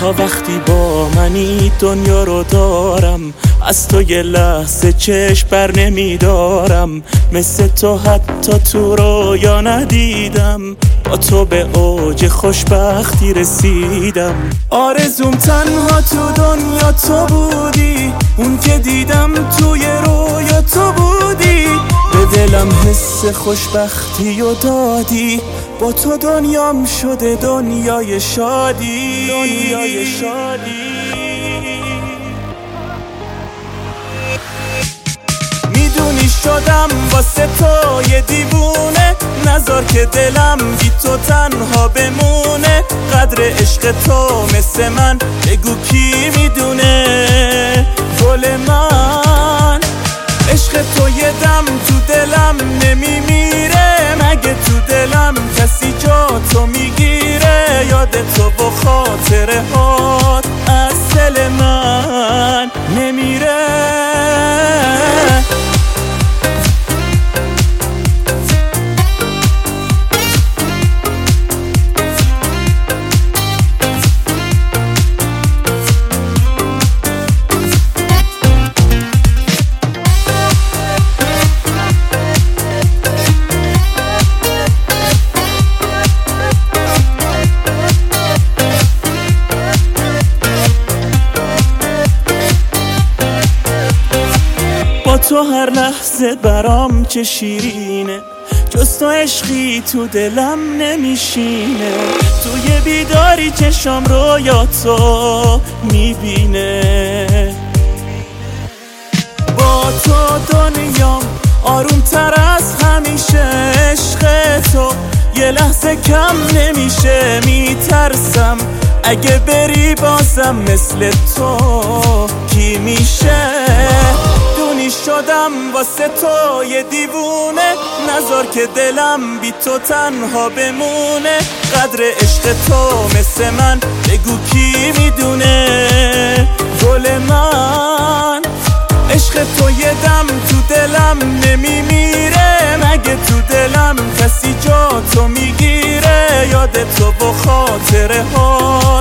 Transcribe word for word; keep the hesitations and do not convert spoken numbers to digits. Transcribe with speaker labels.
Speaker 1: تا وقتی با منی دنیا رو دارم، از تو یه لحظه چشم بر نمیدارم. مثل تو حتی تو رویا ندیدم، با تو به اوج خوشبختی رسیدم. آرزوم تنها تو دنیا تو بودی، اون که دیدم توی رویا تو بودی. به دلم حس خوشبختی و دادی، با تو دنیام شده دنیای شادی، دنیای شادی. میدونی شدم واسه تو یه دیوونه، نذار که دلم بی تو تنها بمونه. قدر عشق تو مثل من بگو کی میدونه؟ گل من عشق تو یه دم تو دلم نمیمیره، مگه تو دلم کسی جا تو میگیره؟ یاد تو و خاطره هات از دل من نمیره. با تو هر لحظه برام چه شیرینه، جز تو عشقی تو دلم نمیشینه. توی بیداری چشم رویا تو میبینه. با تو دنیام آروم تر از همیشه، عشق تو یه لحظه کم نمیشه. میترسم اگه بری بازم مثل تو کی میشه؟ شدم واسه تو یه دیوونه، نذار که دلم بی تو تنها بمونه. قدر عشق تو مثل من بگو کی میدونه؟ گل من عشق تو یه دم تو دلم نمیمیره، مگه تو دلم کسی جا تو میگیره؟ یاد تو و خاطره ها